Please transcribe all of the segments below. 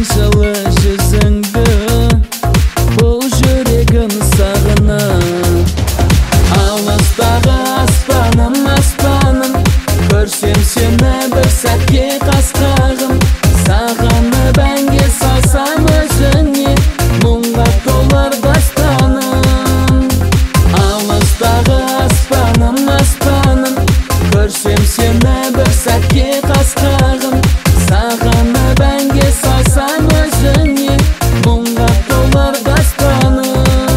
жылы жүзіңді, бұл жүрегім сағынып. Алыстағы аспаным, аспаным, көрсем сені бір сәтке қас-қағым. Сағынып әнге салсам өзіңе, мұңға толар дастаным. Алыстағы аспаным, аспаным, көрсем сені бір сәтке қас-қағым. Сағынып әнге салсам өзіңе, мұңға толар дастаным.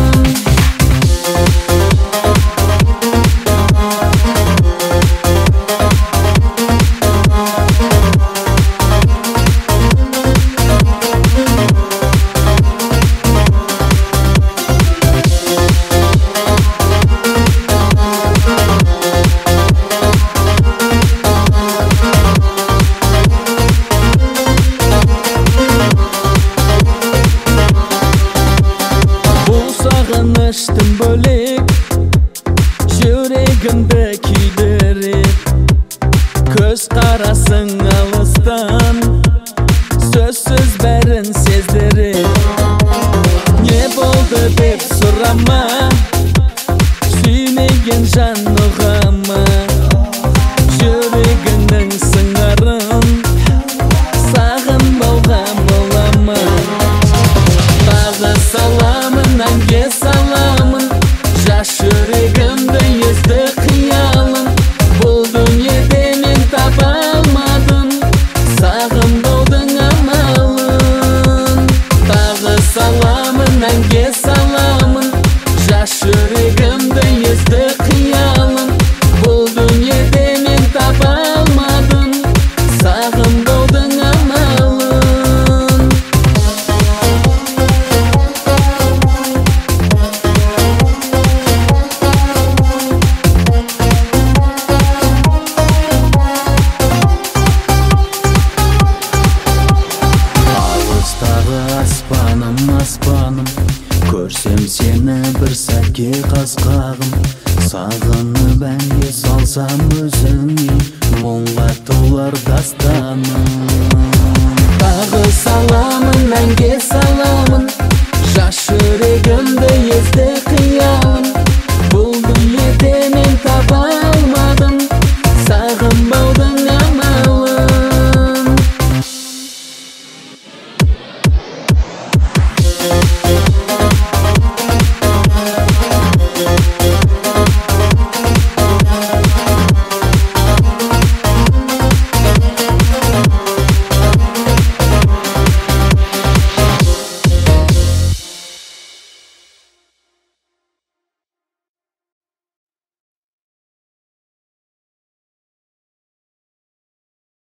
Сағыныштың бөлек жүрегімді күйдіріп, көз қарасың алыстан, сөзсіз бәрін сездіріп. Не болды деп сұрама, сүймеген жан ұғама. Жүрегіңнің сыңарын сағынбауға бола ма? Тағы саламын, әнге саламын, жас жүрегімді езді қиялын. Бұл дүниеде мен таба алмадым сағынбаудың амалын. Тағы саламын, әнге саламын, жас жүрегімді езді қиялын. Бұл дүниеде мен таба алмадым сағынбаудың амалын. Аспаным, аспаным, көрсем сені бір сәтке қас-қағым. Сағынып әнге салсам өзіңе, мұңға толар дастаным. Тағы саламын, әнге